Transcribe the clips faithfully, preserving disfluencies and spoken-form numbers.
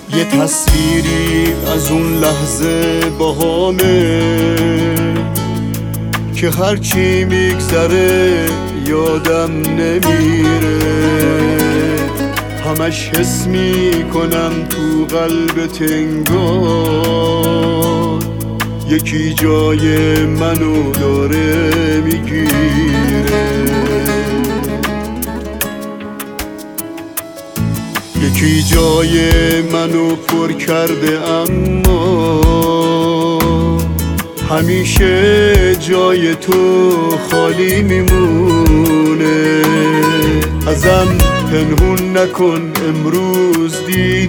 یه تصویری از اون لحظه باهامه که هرچی میگذره یادم نمیره. همش حس میکنم تو قلب تنگار یکی جای منو داره میگیره. یکی جای منو پر کرده اما همیشه جای تو خالی میمونه. ازم پنهون نکن امروز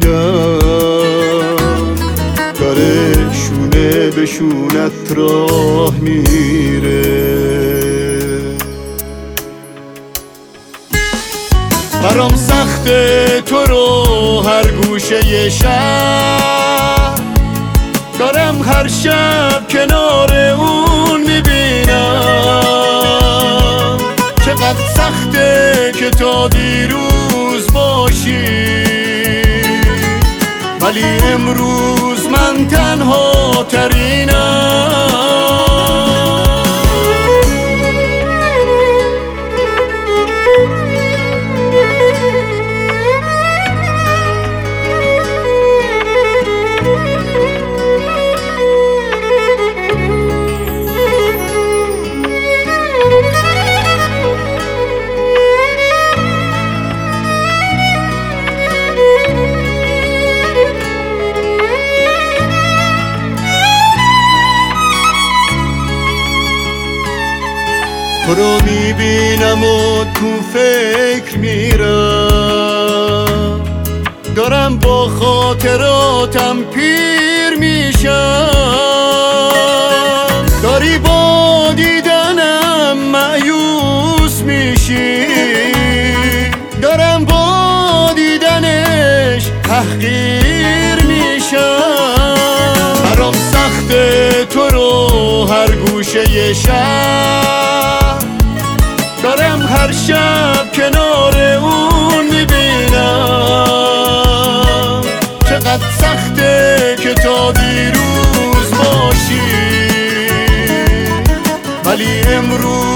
دیدم داره شونه به شونت راه میره. برام سخته تو رو هر گوشه شهر دارم هر شب کنار اون میبینم. چقدر سخته که تا دیروز باشی ولی امروز من تنها ترینم. تو رو میبینم و تو فکر میرم دارم با خاطراتم پیر میشم. داری با دیدنم مایوس میشی دارم با دیدنش تحقیر میشم. برام سخته تو رو هر گوشه شهر دارم هر شب کنار اون میبینم. چقدر سخته که تا دیروز باشی ولی امروز